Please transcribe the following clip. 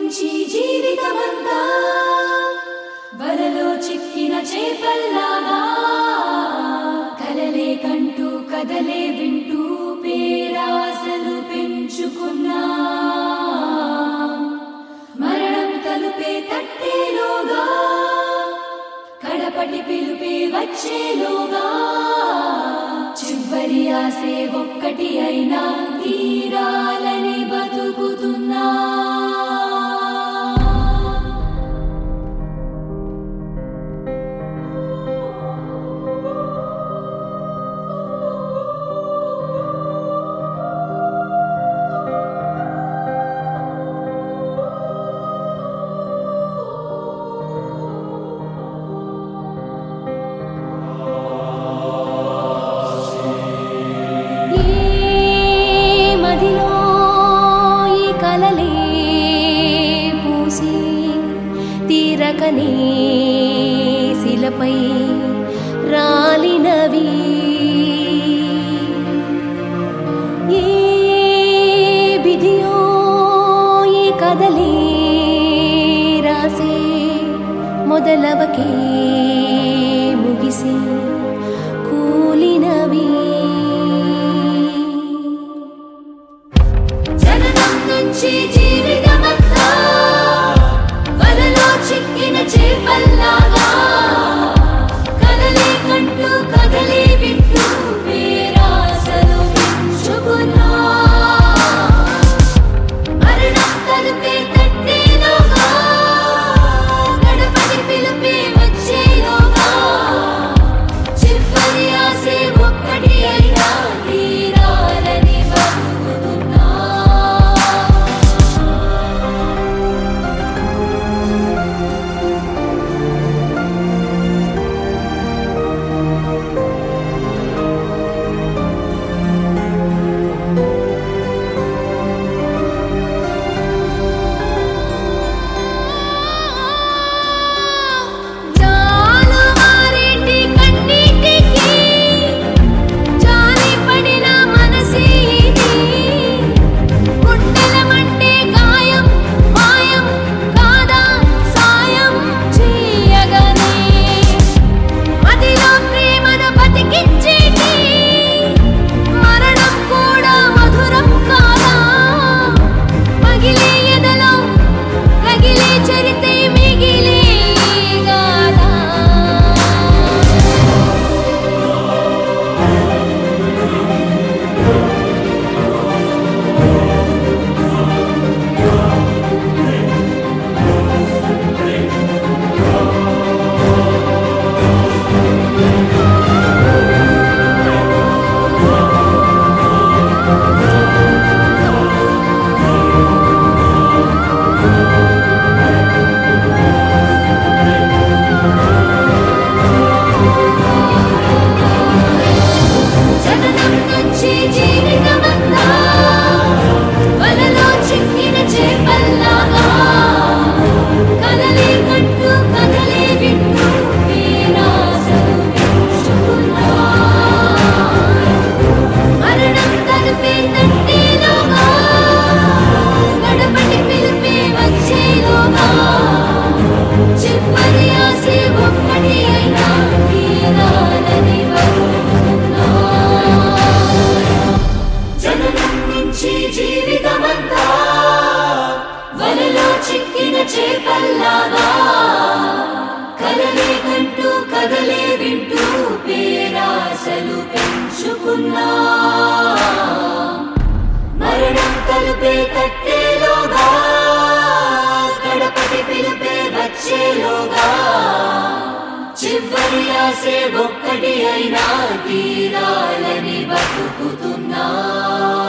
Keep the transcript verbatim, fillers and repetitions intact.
నుంచి జీవితమంతా వలలో చిక్కిన చేపల్లాగా కలలే కంటూ కదలే వింటూ పేరాసలు పెంచుకున్నా మరణం తలుపే తట్టేలోగా కడపటి పిలుపే వచ్చేలోగా చివరి ఆసే ఒక్కటి అయినా తీరాలని బతుకుతున్నా తీరకనే శిలపై రాలినవి ఏ విధియో ఈ కదలే రాసే మొదలవకే ముగిసి కూలినవి జననం నుంచి జీవితమంతా వలలో చిక్కిన చేపల్లాగా కదలే కంటూ కదలే వింటూ పేరాసలు పెంచుకున్నా మరణం తలుపే తట్టేలోగా గడపటి పిలుపే వచ్చేలోగా చివరి ఆసే ఒక్కటి అయినా తీరాలని బతుకుతున్నా జీవితమంతా వలలో చిక్కిన చేపల్లాగా కలలే కంటూ కదలే వింటూ పేరాసలు పెంచుకున్నా మరణం తలుపే తట్టేలోగా కడపటి పిలుపే వచ్చేలోగా చివరి ఆసే ఒక్కటి అయినా తీరాలని బతుకుతున్నా